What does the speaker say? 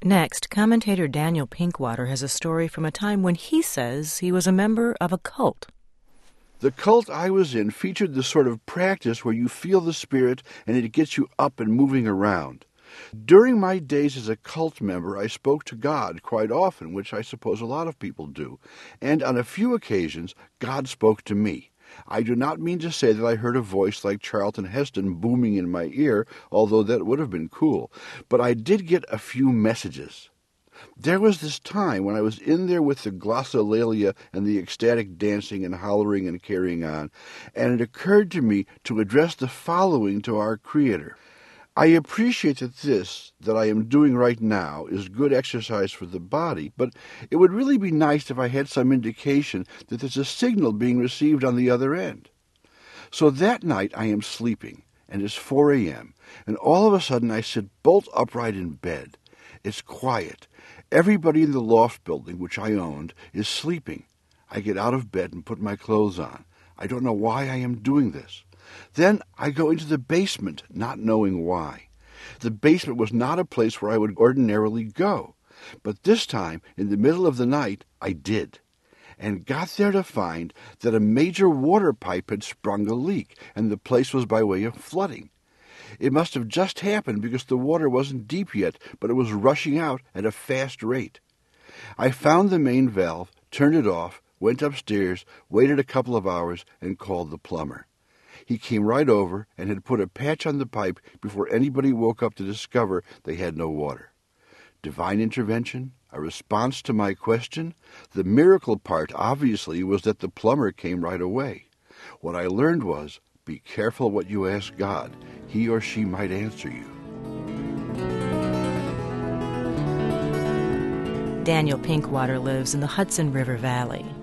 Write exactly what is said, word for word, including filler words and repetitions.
Next, commentator Daniel Pinkwater has a story from a time when he says he was a member of a cult. The cult I was in featured the sort of practice where you feel the spirit and it gets you up and moving around. During my days as a cult member, I spoke to God quite often, which I suppose a lot of people do, and on a few occasions, God spoke to me. I do not mean to say that I heard a voice like Charlton Heston booming in my ear, although that would have been cool, but I did get a few messages. There was this time when I was in there with the glossolalia and the ecstatic dancing and hollering and carrying on, and it occurred to me to address the following to our Creator. I appreciate that this, that I am doing right now, is good exercise for the body, but it would really be nice if I had some indication that there's a signal being received on the other end. So that night I am sleeping, and it's four a.m., and all of a sudden I sit bolt upright in bed. It's quiet. Everybody in the loft building, which I owned, is sleeping. I get out of bed and put my clothes on. I don't know why I am doing this. Then I go into the basement, not knowing why. The basement was not a place where I would ordinarily go, but this time, in the middle of the night, I did, and got there to find that a major water pipe had sprung a leak, and the place was by way of flooding. It must have just happened because the water wasn't deep yet, but it was rushing out at a fast rate. I found the main valve, turned it off, went upstairs, waited a couple of hours, and called the plumber. He came right over and had put a patch on the pipe before anybody woke up to discover they had no water. Divine intervention, a response to my question. The miracle part, obviously, was that the plumber came right away. What I learned was, be careful what you ask God. He or she might answer you. Daniel Pinkwater lives in the Hudson River Valley.